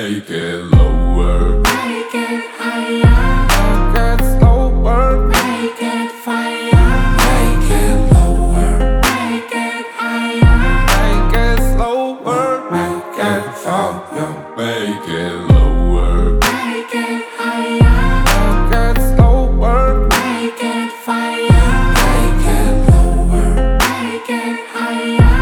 make it lower, make it higher, make it slower, make it fire, make it lower, make it higher, make it slower, make it higher, make it lower, make it higher, make it slower, make it fire, make it lower, make it higher.